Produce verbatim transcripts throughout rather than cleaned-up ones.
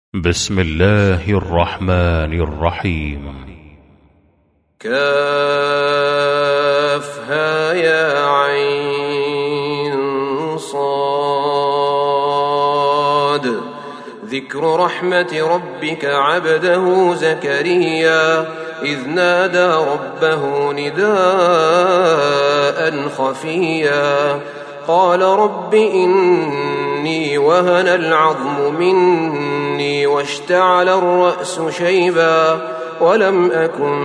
بسم الله الرحمن الرحيم. كافها يا عين صاد. ذكر رحمة ربك عبده زكريا إذ نادى ربه نداء خفيا قال رب إني وهن العظم مني واشتعل الرأس شيبا ولم أكن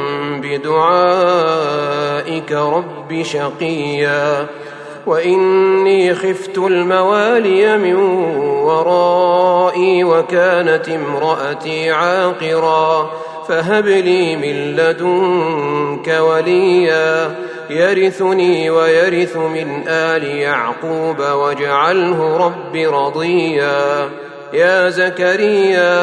بدعائك رب شقيا وإني خفت الموالي من ورائي وكانت امرأتي عاقرا فهب لي من لدنك وليا يرثني ويرث من آل يعقوب واجعله رب رضيا يا زكريا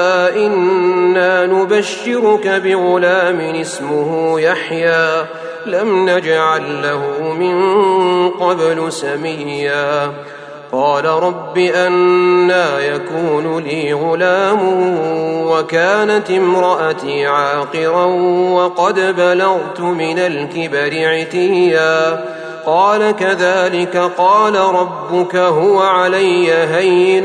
إنا نبشرك بغلام اسمه يحيى لم نجعل له من قبل سميا قال رب أنى يكون لي غلام وكانت امرأتي عاقرا وقد بلغت من الكبر عتيا قال كذلك قال ربك هو علي هين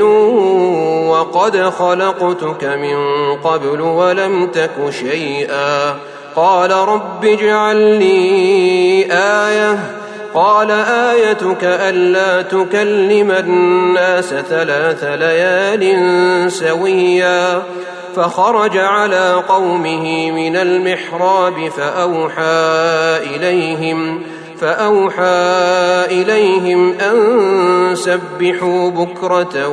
وقد خلقتك من قبل ولم تك شيئا قال رب اجعل لي آية قال آيتك ألا تكلم الناس ثلاث ليال سويا فخرج على قومه من المحراب فأوحى إليهم فأوحى إليهم أن سبحوا بكرة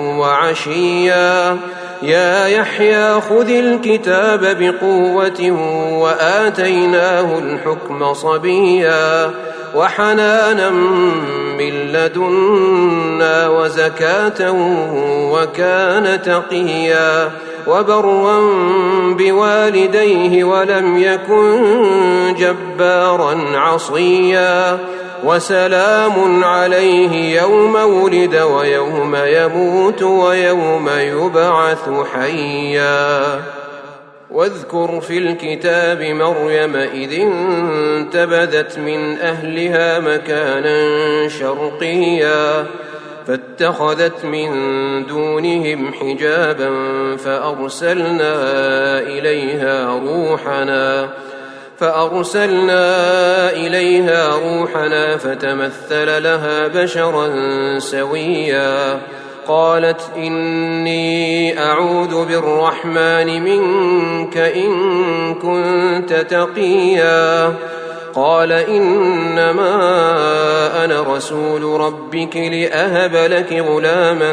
وعشيا يا يحيى خذ الكتاب بقوة وآتيناه الحكم صبيا وحنانا من لدنا وزكاة وكان تقيا وبرا بوالديه ولم يكن جبارا عصيا وسلام عليه يوم ولد ويوم يموت ويوم يبعث حيا واذكر في الكتاب مريم إذ انتبذت من أهلها مكانا شرقيا فاتخذت من دونهم حجابا فأرسلنا إليها روحنا فأرسلنا إليها روحنا فتمثل لها بشرا سويا قالت إني أعوذ بالرحمن منك إن كنت تقيا قال إنما أنا رسول ربك لأهب لك غلاما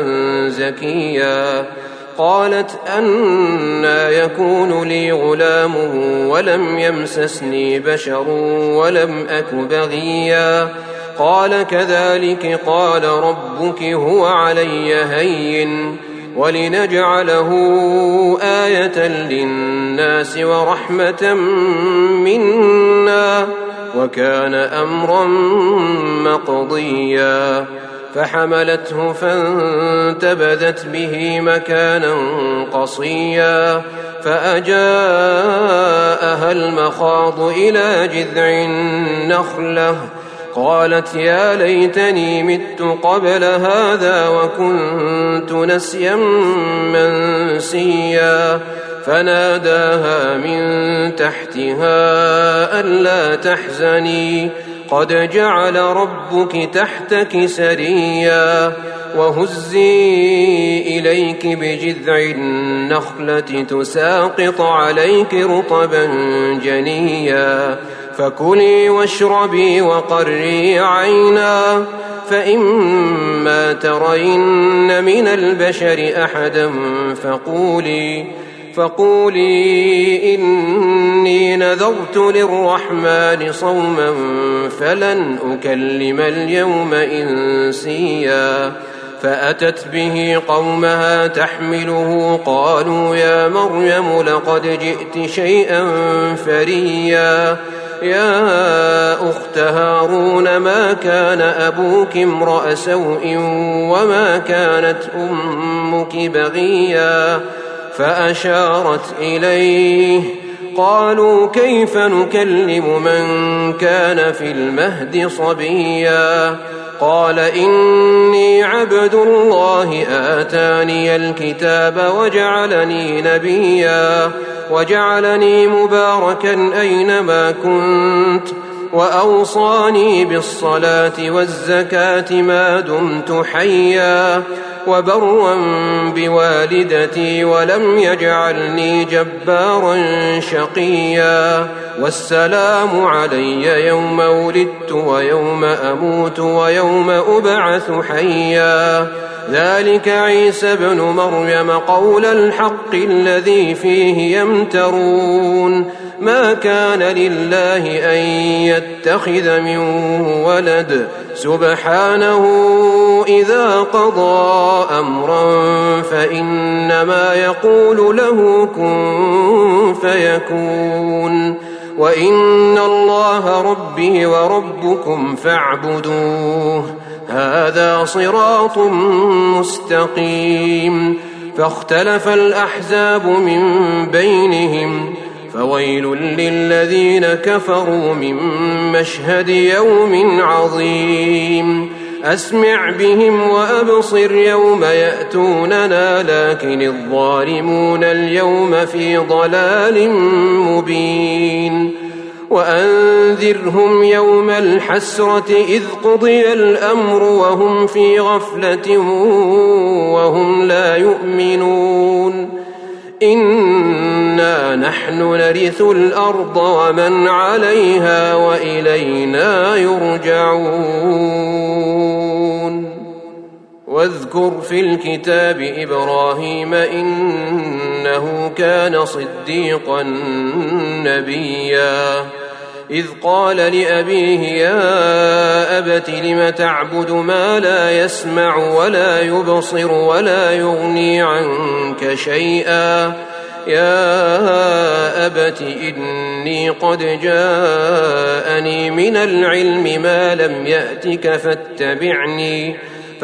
زكيا قالت أنى يكون لي غلام ولم يمسسني بشر ولم أك بغيا قال كذلك قال ربك هو علي هين ولنجعله آية للناس ورحمة منا وكان أمرا مقضيا فحملته فانتبذت به مكانا قصيا فأجاءها المخاض إلى جذع النخلة قالت يا ليتني مت قبل هذا وكنت نسيا منسيا فناداها من تحتها ألا تحزني قد جعل ربك تحتك سريا وهزي إليك بجذع النخلة تساقط عليك رطبا جنيا فكلي واشربي وقري عينا فإما ترين من البشر أحدا فقولي فقولي إني نذرت للرحمن صوما فلن أكلم اليوم إنسيا فأتت به قومها تحمله قالوا يا مريم لقد جئت شيئا فريا يا أخت هارون ما كان أبوك امرأ سوء وما كانت أمك بغيا فأشارت إليه. قالوا كيف نكلم من كان في المهد صبيا قال إني عبد الله آتاني الكتاب وجعلني نبيا وجعلني مباركا أينما كنت وأوصاني بالصلاة والزكاة ما دمت حيا وبرا بوالدتي ولم يجعلني جبارا شقيا والسلام علي يوم ولدت ويوم أموت ويوم أبعث حيا ذلك عيسى ابن مريم قول الحق الذي فيه يمترون ما كان لله أن يتخذ من ولد سبحانه إذا قضى أمرا فإنما يقول له كن فيكون وإن الله ربي وربكم فاعبدوه هذا صراط مستقيم فاختلف الأحزاب من بينهم فويل للذين كفروا من مشهد يوم عظيم أسمع بهم وأبصر يوم يأتوننا لكن الظالمون اليوم في ضلال مبين وأنذرهم يوم الحسرة إذ قضي الأمر وهم في غفلة وهم لا يؤمنون إنا نحن نرث الأرض ومن عليها وإلينا يرجعون واذكر في الكتاب إبراهيم إنه كان صديقا نبيا إذ قال لأبيه يا أبت لم تعبد ما لا يسمع ولا يبصر ولا يغني عنك شيئا يا أبت إني قد جاءني من العلم ما لم يأتك فاتبعني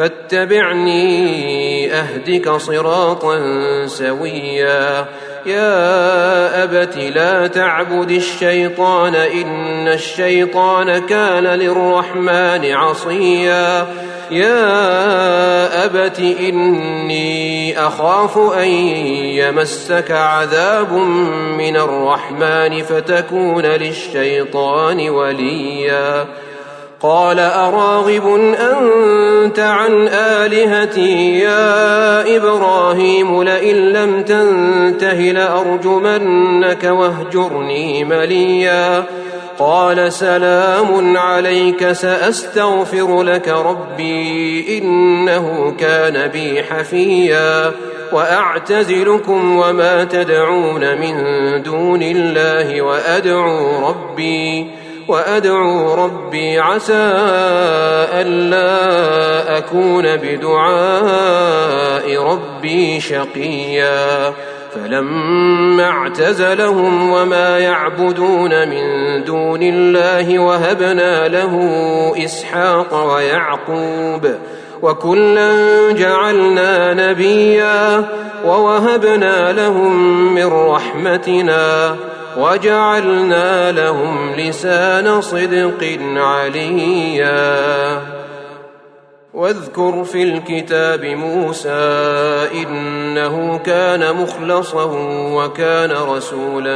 فاتبعني أهدك صراطا سويا يا أبت لا تعبد الشيطان إن الشيطان كان للرحمن عصيا يا أبت إني أخاف أن يمسك عذاب من الرحمن فتكون للشيطان وليا قال أراغب أنت عن آلهتي يا إبراهيم لئن لم تنته لأرجمنك واهجرني مليا قال سلام عليك سأستغفر لك ربي إنه كان بي حفيا وأعتزلكم وما تدعون من دون الله وأدعو ربي وأدعو ربي عسى ألا أكون بدعاء ربي شقيا فلما اعتزلهم وما يعبدون من دون الله وهبنا له إسحاق ويعقوب وكلا جعلنا نبيا ووهبنا لهم من رحمتنا وجعلنا لهم لسان صدق عليا واذكر في الكتاب موسى إنه كان مخلصا وكان رسولا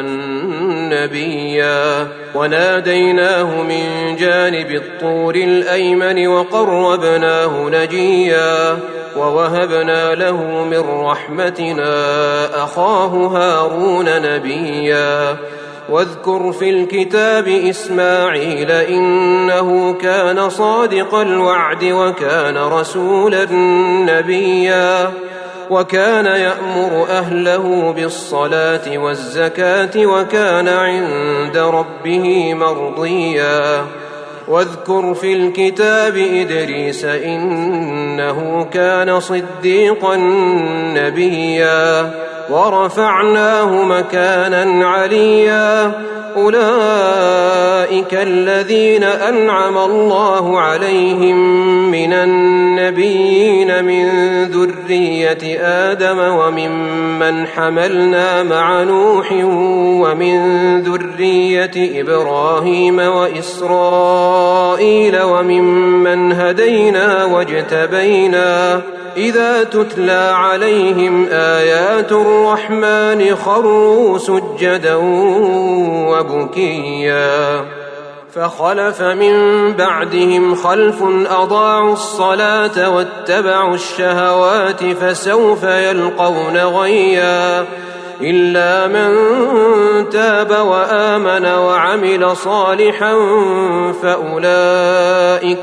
نبيا وناديناه من جانب الطور الأيمن وقربناه نجيا ووهبنا له من رحمتنا أخاه هارون نبيا واذكر في الكتاب إسماعيل إنه كان صادق الوعد وكان رسولا نبيا وكان يأمر أهله بالصلاة والزكاة وكان عند ربه مرضيا واذكر في الكتاب إدريس إنه كان صديقا نبيا ورفعناه مكانا عليا أولئك الذين أنعم الله عليهم من النبيين من ذرية آدم وممن حملنا مع نوح ومن ذرية إبراهيم وإسرائيل وممن هدينا واجتبينا إذا تتلى عليهم آيات الرحمن خروا سجدا وبكيا فخلف من بعدهم خلف أضاعوا الصلاة واتبعوا الشهوات فسوف يلقون غيا إلا من تاب وآمن وعمل صالحا فأولئك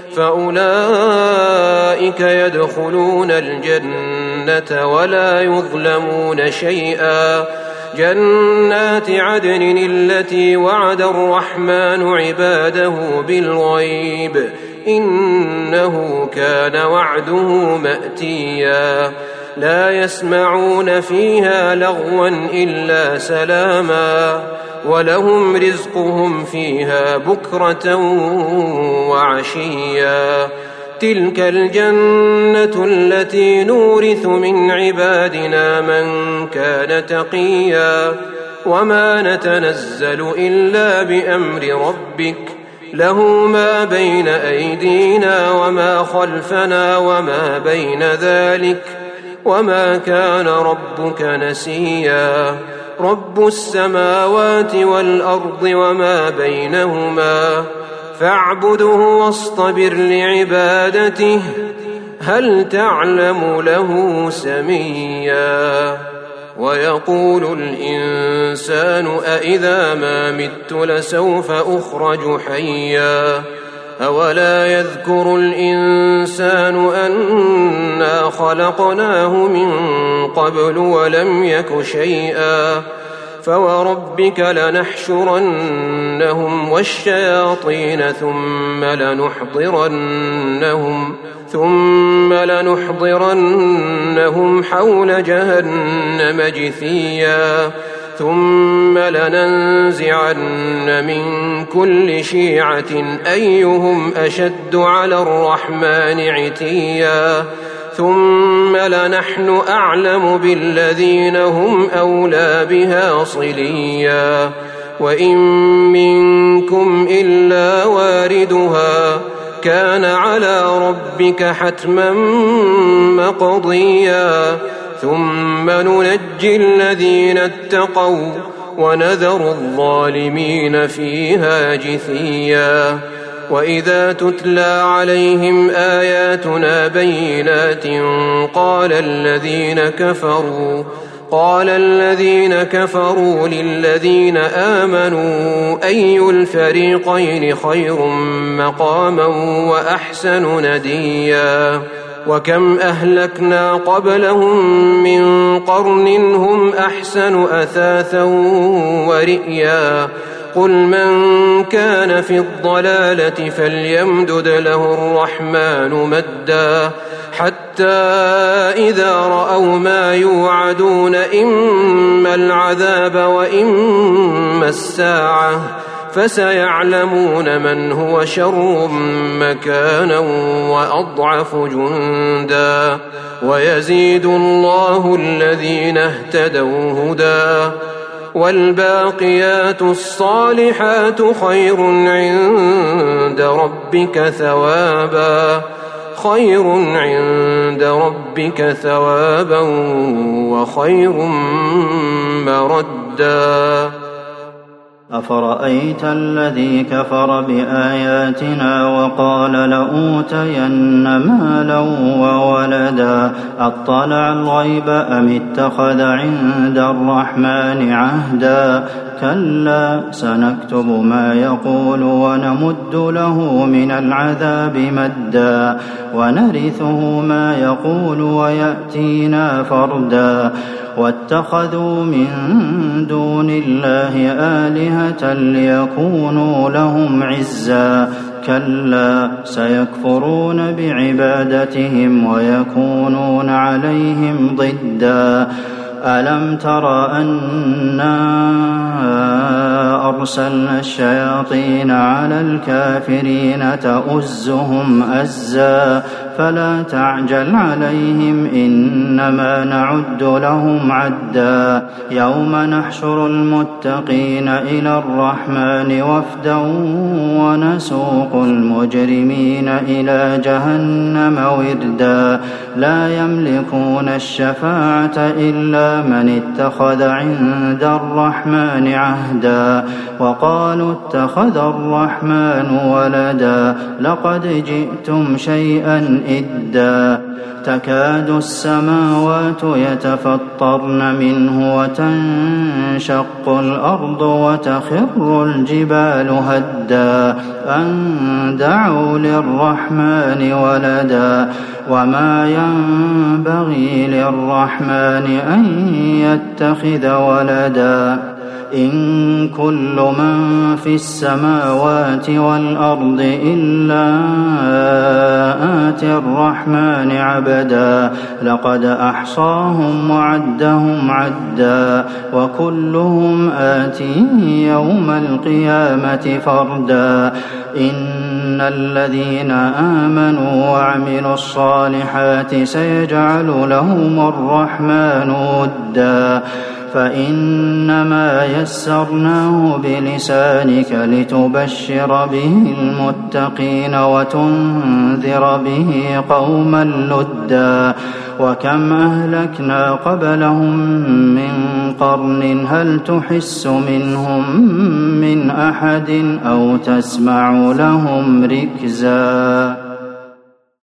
فأولئك يدخلون الجنة ولا يظلمون شيئا جنات عدن التي وعد الرحمن عباده بالغيب إنه كان وعده مأتيا لا يسمعون فيها لغوا إلا سلاما ولهم رزقهم فيها بكرة وعشيا تلك الجنة التي نورث من عبادنا من كان تقيا وما نتنزل إلا بأمر ربك له ما بين أيدينا وما خلفنا وما بين ذلك وما كان ربك نسيا رب السماوات والأرض وما بينهما فاعبده واصطبر لعبادته هل تعلم له سميا ويقول الإنسان أإذا ما مت لسوف أخرج حيا أولا يذكر الإنسان أنا خلقناه من قبل ولم يك شيئا فوربك لنحشرنهم والشياطين ثم لنحضرنهم ثم لنحضرنهم حول جهنم جثيا ثم لننزعن من كل شيعة أيهم أشد على الرحمن عتيا ثم لنحن أعلم بالذين هم أولى بها صليا وإن منكم إلا واردها كان على ربك حتما مقضيا ثم ننجي الذين اتقوا ونذر الظالمين فيها جثيا وإذا تتلى عليهم آياتنا بينات قال الذين كفروا قال الذين كفروا للذين آمنوا أي الفريقين خير مقاما وأحسن نديا وكم أهلكنا قبلهم من قرن هم أحسن أثاثا ورئيا قل من كان في الضلالة فليمدد له الرحمن مدا حتى إذا رأوا ما يوعدون إما العذاب وإما الساعة فسيعلمون من هو شر مكانا وأضعف جندا ويزيد الله الذين اهتدوا هدى والباقيات الصالحات خير عند ربك ثوابا خير عند ربك ثوابا وخير مردا أفرأيت الذي كفر بآياتنا وقال لأوتين مالا وولدا أطلع الغيب أم اتخذ عند الرحمن عهدا كلا سنكتب ما يقول ونمد له من العذاب مدا ونرثه ما يقول ويأتينا فردا واتخذوا من دون الله آلهة ليكونوا لهم عزا كلا سيكفرون بعبادتهم ويكونون عليهم ضدا ألم تر أنا أرسلنا الشياطين على الكافرين تؤزهم أزا فلا تعجل عليهم إنما نعد لهم عدا يوم نحشر المتقين إلى الرحمن وفدا ونسوق المجرمين إلى جهنم وردا لا يملكون الشفاعة إلا من اتخذ عند الرحمن عهدا وقالوا اتخذ الرحمن ولدا لقد جئتم شيئا إدا تكاد السماوات يتفطرن منه وتنشق الأرض وتخر الجبال هدا أن دعوا للرحمن ولدا وما ينبغي للرحمن أن يتخذ ولدا إن كل من في السماوات والأرض إلا آتي الرحمن عبدا لقد أحصاهم وعدهم عدا وكلهم آتيه يوم القيامة فردا إن الذين آمنوا وعملوا الصالحات سيجعل لهم الرحمن ودا فإنما يسرناه بلسانك لتبشر به المتقين وتنذر به قوما لدا وكم أهلكنا قبلهم من قرن هل تحس منهم من أحد أو تسمع لهم ركزا.